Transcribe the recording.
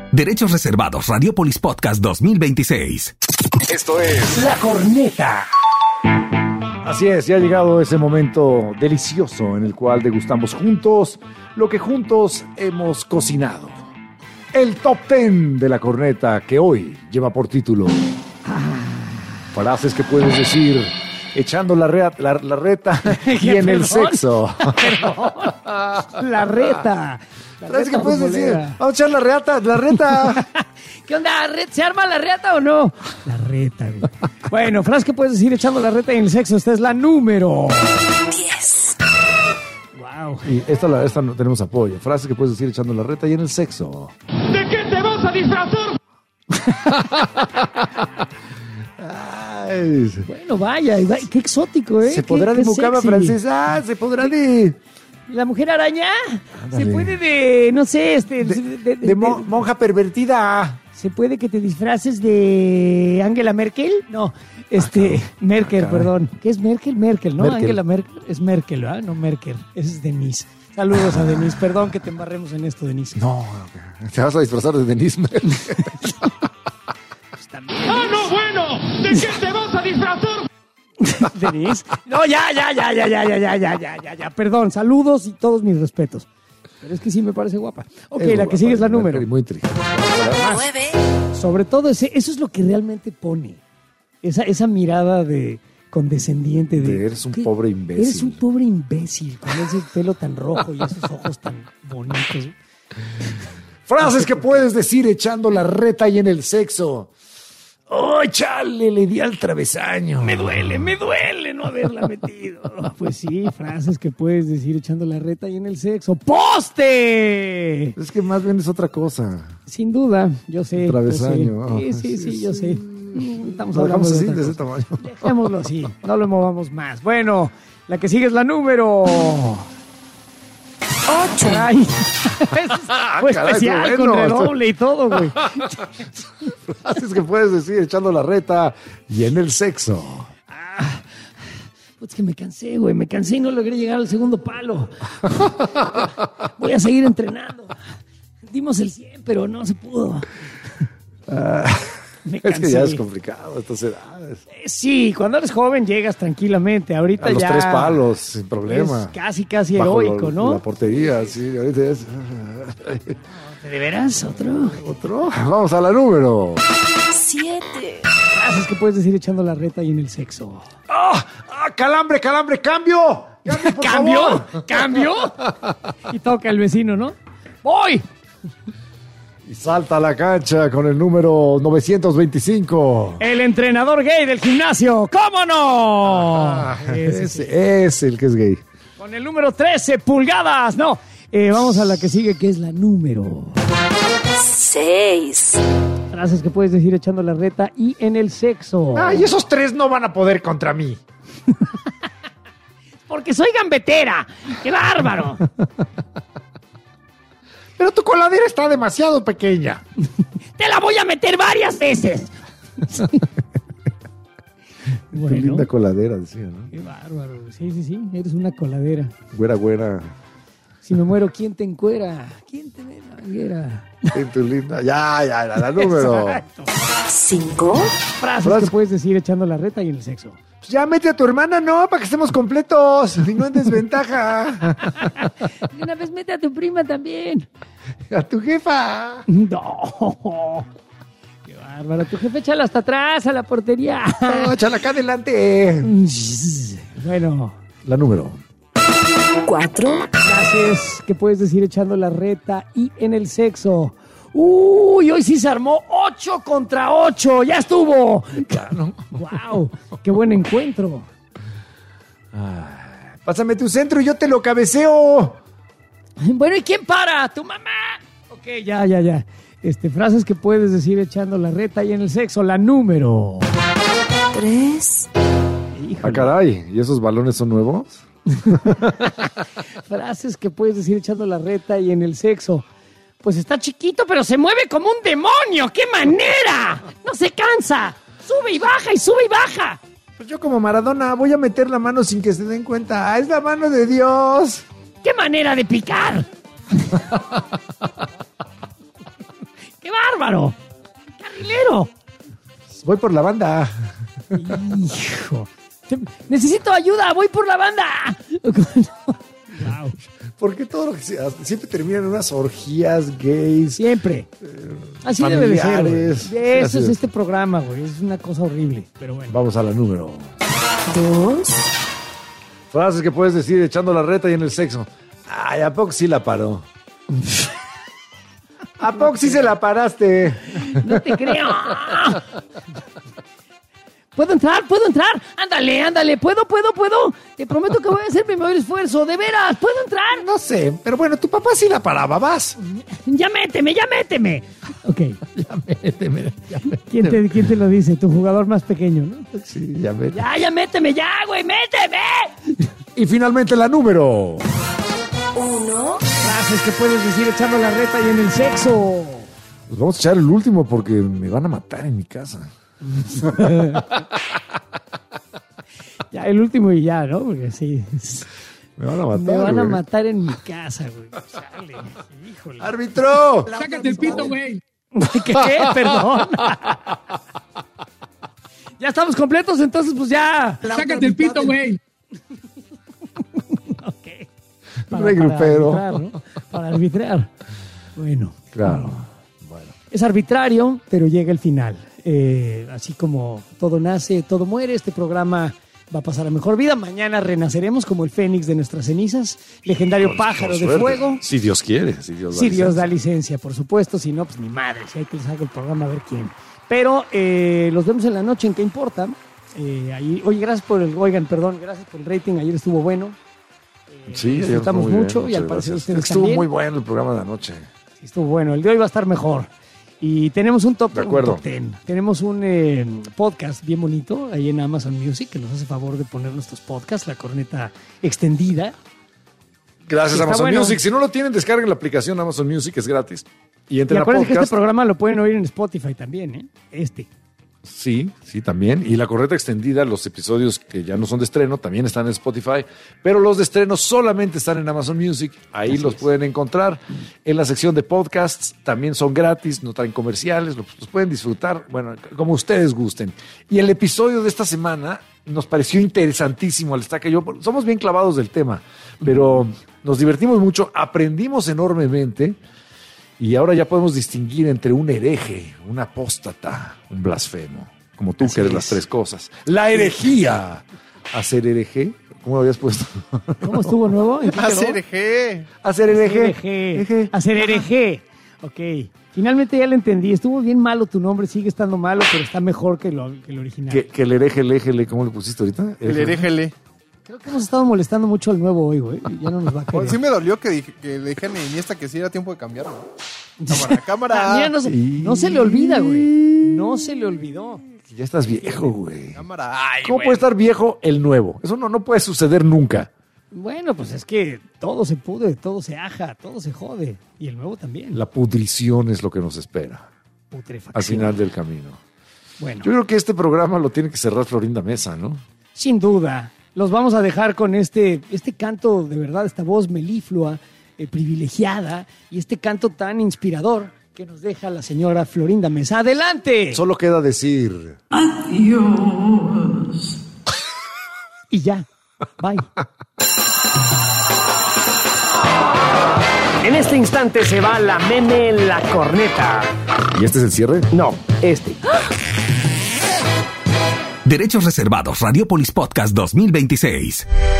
Derechos reservados. Radiopolis Podcast 2026. Esto es La Corneta. Así es, ya ha llegado ese momento delicioso en el cual degustamos juntos lo que juntos hemos cocinado. El Top 10 de La Corneta, que hoy lleva por título frases que puedes decir echando la reta y en el sexo. La reta. ¿Sabes qué puedes decir? Vamos a echar la reta. ¿Qué onda? ¿Se arma la reta o no? La reta, güey. Bueno, frase que puedes decir echando la reta y en el sexo. Esta es la número 10. Wow. Y esta no tenemos apoyo. Frases que puedes decir echando la reta y en el sexo. ¿De qué te vas a disfrazar? Ay, Bueno, vaya, qué exótico, ¿eh? se podrá de mucama francesa, se podrá de... ¿La mujer araña? Ándale. Se puede de, no sé, monja pervertida. ¿Se puede que te disfraces de Angela Merkel? No, Merkel, perdón. ¿Qué es Merkel? Merkel, ¿no? Merkel. Angela Merkel es Merkel, ¿verdad? No Merkel, esa es Denise. Saludos a Denise, perdón que te embarremos en esto, Denise. No, te vas a disfrazar de Denise. Pues también. ¡Ah, no, bueno! ¿De qué te vas a disfrazar? Denise. No, ya. Perdón, saludos y todos mis respetos. Pero es que sí me parece guapa. Ok, la que sigue es la número. Muy triste. 9. Sobre todo, eso es lo que realmente pone. Esa mirada de condescendiente de... Eres un pobre imbécil. Eres un pobre imbécil con ese pelo tan rojo y esos ojos tan bonitos. Frases que puedes decir echando la reta y en el sexo. ¡Oh, chale! Le di al travesaño. Me duele no haberla metido. Pues sí, frases que puedes decir echando la reta y en el sexo. ¡Poste! Es que más bien es otra cosa. Sin duda, yo sé. Travesaño. Yo sé. Sí, yo sé. Estamos Lo hablando dejamos así, otra de ese cosa. tamaño. Dejémoslo así, no lo movamos más. Bueno, la que sigue es la número 8. Ay, fue caray, especial qué con bueno. redoble y todo, güey. Frases que puedes decir echando la reta y en el sexo. Pues que me cansé, güey. Me cansé y no logré llegar al segundo palo. Voy a seguir entrenando. Dimos el 100, pero no se pudo. Me Es cansé. que ya es complicado a estas edades. Sí, cuando eres joven llegas tranquilamente. Ahorita A los ya 3 palos, sin problema. es casi Bajo heroico, ¿no? La portería, sí. Ahorita es... ¿De veras? ¿Otro? ¿Otro? Vamos a la número 7. Frases que puedes decir echando la reta y en el sexo. ¡Calambre! ¡Cambio! Por ¿Cambio? favor! ¿Cambio? Y toca el vecino, ¿no? ¡Voy! Y salta a la cancha con el número 925. El entrenador gay del gimnasio. ¿Cómo no? Ese sí. Ese es el que es gay. Con el número 13 pulgadas. No. Vamos a la que sigue, que es la número 6. frases que puedes decir echando la reta y en el sexo. ¡Ay, esos 3 no van a poder contra mí! Porque soy gambetera. ¡Qué bárbaro! Pero tu coladera está demasiado pequeña. ¡Te la voy a meter varias veces! Qué linda coladera, decía, ¿no? Qué bárbaro. Sí. Eres una coladera. Güera. Si me muero, ¿quién te encuera? ¿Quién te ve la manguera? En tu linda. Ya, la número. Exacto. 5. Frases que puedes decir echando la reta y en el sexo. Pues ya mete a tu hermana, ¿no? Para que estemos completos y no en desventaja. Y una vez mete a tu prima también. A tu jefa. No. Qué bárbaro. Tu jefe échala hasta atrás a la portería. No, échala acá adelante. Bueno. La número 4. Frases que puedes decir echando la reta y en el sexo. Uy, hoy sí se armó 8 contra 8. ¡Ya estuvo! Claro. ¡Wow! ¡Qué buen encuentro! Pásame tu centro y yo te lo cabeceo. Bueno, ¿y quién para? ¡Tu mamá! Ok, ya. Frases que puedes decir echando la reta y en el sexo. La número 3. Ah, caray. ¿Y esos balones son nuevos? Frases que puedes decir echando la reta y en el sexo. Pues está chiquito, pero se mueve como un demonio. ¡Qué manera! No se cansa. Sube y baja y sube y baja. Pues yo como Maradona voy a meter la mano sin que se den cuenta. ¡Es la mano de Dios! ¡Qué manera de picar! ¡Qué Voy por la banda. Hijo. Necesito ayuda, voy por la banda. Wow. ¿Por qué todo lo que siempre terminan en unas orgías gays? Siempre. Así debe de ser, güey. familiares. Eso es este programa, güey. Es una cosa horrible, pero bueno. Vamos a la número. 2, Frases que puedes decir echando la reta y en el sexo. Ay, ¿a poco sí la paró? ¿A poco sí se la paraste? No te creo. ¿Puedo entrar? Ándale. ¿Puedo? Te prometo que voy a hacer mi mayor esfuerzo. De veras, ¿puedo entrar? No sé, pero bueno, tu papá sí la paraba, vas. Ya méteme. Ok. Ya méteme. ¿Quién te lo dice? Tu jugador más pequeño, ¿no? Sí, ya méteme. Ya méteme, güey, méteme. Y finalmente la número. 1, Frases que puedes decir echando la reta y en el sexo. Pues vamos a echar el último porque me van a matar en mi casa. Ya, el último y ya, ¿no? Porque sí. Me van a matar. Me van a güey. matar en mi casa, güey. Chale, híjole. ¡Árbitro! Sácate el pito, güey. ¿Qué? Perdón. Ya estamos completos, entonces pues ya. Sácate el pito, güey. Ok. Regrupero. Para arbitrar, ¿no? Para arbitrar. Bueno. Claro. Es arbitrario, pero llega el final. Así como todo nace, todo muere, este programa va a pasar a mejor vida. Mañana renaceremos como el fénix de nuestras cenizas. Legendario pájaro de fuego. Si Dios quiere. Si Dios da licencia, por supuesto. Si no, pues ni madre. Si hay que les haga el programa, a ver quién. Pero los vemos en la noche, ¿en qué importa? Ahí, oye, gracias por el rating. Ayer estuvo bueno. Sí, disfrutamos muy bien, mucho y muchas al parecer gracias. ustedes Estuvo también. muy bueno el programa de anoche. Sí, estuvo bueno. El de hoy va a estar mejor. Y tenemos un top 10. Tenemos un podcast bien bonito ahí en Amazon Music que nos hace favor de poner nuestros podcasts, la corneta extendida. Gracias Está Amazon bueno. Music. Si no lo tienen, descarguen la aplicación Amazon Music, es gratis. Y Y entren a acuérdense que podcast. este programa lo pueden oír en Spotify también, ¿eh? Sí, también. Y la corneta extendida, los episodios que ya no son de estreno, también están en Spotify. Pero los de estreno solamente están en Amazon Music. Ahí los pueden encontrar. En la sección de podcasts también son gratis, no traen comerciales. Los pueden disfrutar, bueno, como ustedes gusten. Y el episodio de esta semana nos pareció interesantísimo. Al estar que yo, somos bien clavados del tema, pero nos divertimos mucho, aprendimos enormemente. Y ahora ya podemos distinguir entre un hereje, un apóstata, un blasfemo. Como tú, que eres las tres cosas. La herejía. ¿Hacer hereje? ¿Cómo lo habías puesto? ¿Cómo estuvo nuevo? ¿En qué quedó? Hacer eje. Hacer hereje. Hacer hereje. Ok. Finalmente ya lo entendí. Estuvo bien malo tu nombre, sigue estando malo, pero está mejor que el original. Que el hereje, ¿cómo le pusiste ahorita? El herejele. Creo que hemos estado molestando mucho al nuevo hoy, güey. Ya no nos va a querer. Sí me dolió que le dijeran a Iniesta que sí era tiempo de cambiarlo. Cámara. Ah, mira, no se le olvida, güey. No se le olvidó. Ya estás viejo, güey. Cámara. ¿Cómo puede estar viejo el nuevo? Eso no puede suceder nunca. Bueno, pues es que todo se pudre, todo se aja, todo se jode. Y el nuevo también. La pudrición es lo que nos espera Putrefacción. al final del camino. Bueno, Yo creo que este programa lo tiene que cerrar Florinda Mesa, ¿no? sin duda, los vamos a dejar con este canto, de verdad, esta voz meliflua, privilegiada, y este canto tan inspirador que nos deja la señora Florinda Mesa. ¡Adelante! Solo queda decir... Y ya. Bye. En este instante se va la meme en la corneta. ¿Y este es el cierre? No, este. Derechos reservados. Radiopolis Podcast 2026.